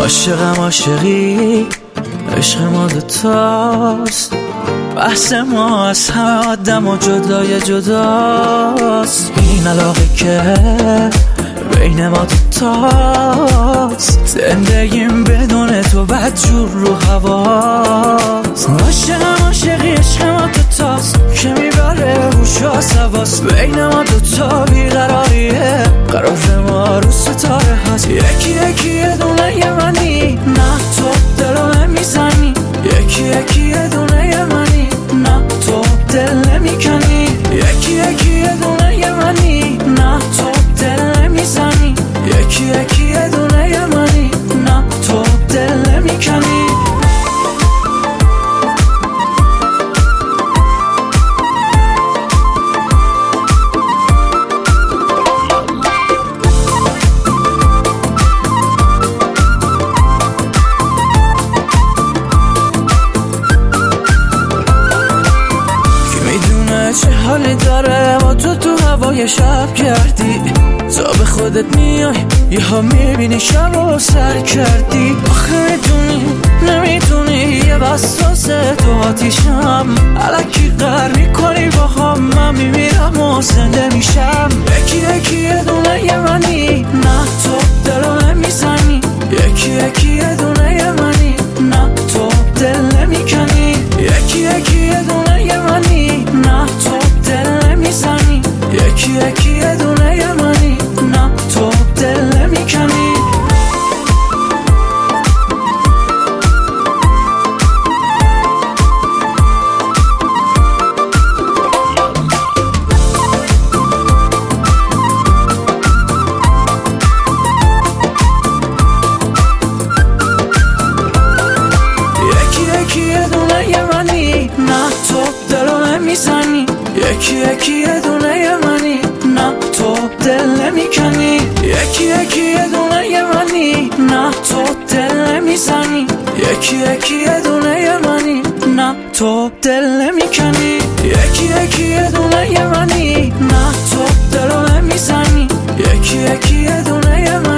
عاشقم عاشقی، عشق ما دوتاست، بحث ما از همه آدم و جدای جداست. این علاقه که بین ما دوتاست، زندگیم بدون تو بدجور رو هواست. عاشقم عاشقی، عشق ما دوتاست که میبره روش و سواست. بین ما دوتا بیقراریه، قرار ما رو ستاره هست. یکی یکی یه دونه یه منی، نه تو دلو نمیزنی. یکی یکی یه دونه یه منی، نه تو دل نمیکنی. یکی یکی یه دونه یه منی، نه تو دل نمیزنی. یکی یکی یه دونه یه منی، نه تو دل نمیکنی. چه حالی داره با تو هوای شب کردی. تا به خودت میای یه ها میبینی شب رو سر کردی. آخه میدونی نمیدونی یه وسوسه تو آتیشم. الکی قهر میکنی با هم، من میمیرم و زنده میشم. یکی یکی یه دونه یه منی، نه تو دلو نمیزنی. یکی یکی یه دونه یه منی، نه تو دل نمیکنی. یکی یکی یه دونه یه منی، نه تو دل نمیزنی. یکی یکی یه دونه یه منی، نه تو دل نمیکنی. یکی یکی یه دونه یه منی، نه تو دل نمیکنی. یکی یکی یه دونه یه منی، نه تو دل نمیزنی. یکی یکی یه دونه یه منی، نه تو دل نمیکنی. یکی یکی یه دونه یه منی، نه تو دلو نمیزنی. یکی یکی یه دونه یه منی.